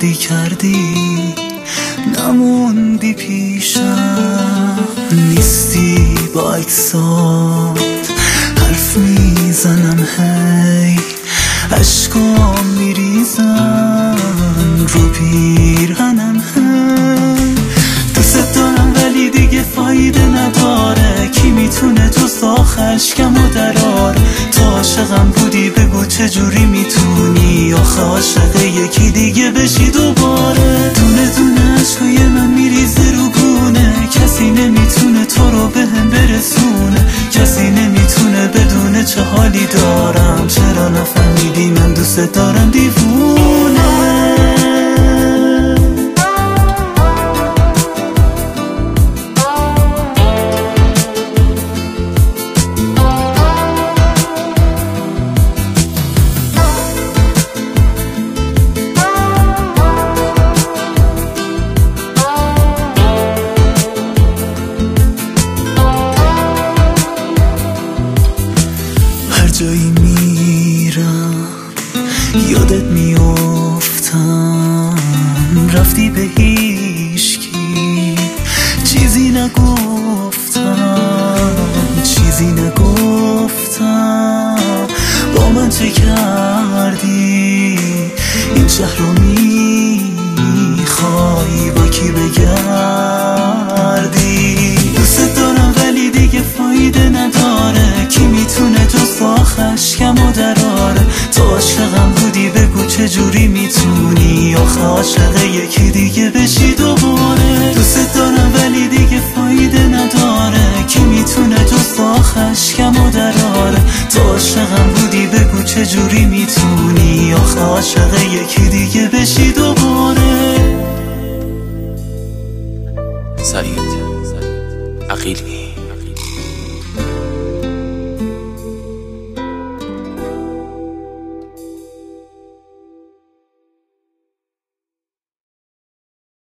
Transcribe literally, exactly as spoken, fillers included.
خودی کردی، نموندی پیشم، نیستی با اکسات حرف میزنم، هی عشقام میریزن رو پیرهنم، هی دوست دارم ولی دیگه فایده نداره، کی میتونه تو ساخ عشقمو دراره؟ تو عاشقم بودی بگو چجوری میتونی آخه عاشق یکی دیگه بشی دوباره؟ دونه دونه عشقای من میریزه رو گونه، کسی نمیتونه تو رو بهم برسونه، کسی نمیتونه بدونه چه حالی دارم، چرا نفهمیدی من دوست دارم دیوونه. جایی میرم یادت میافتم، رفتی به هیچکی چیزی نگفتم، چیزی نگفتم. با من چه کردی؟ این شهر رو میخوای با کی بگردی؟ دوست دارم ولی دیگه فایده نداره، کی میتونه تو ساخ عشقمو دراره؟ تو عاشقم بودی بگو چجوری میتونی آخه عاشق یکی دیگه بشی دوباره؟ دوست دارم ولی دیگه فایده نداره، کی میتونه تو ساخ عشقمو دراره؟ تو عاشقم بودی بگو چجوری میتونی آخه عاشق یکی دیگه بشی دوباره؟ سعید عقیلی.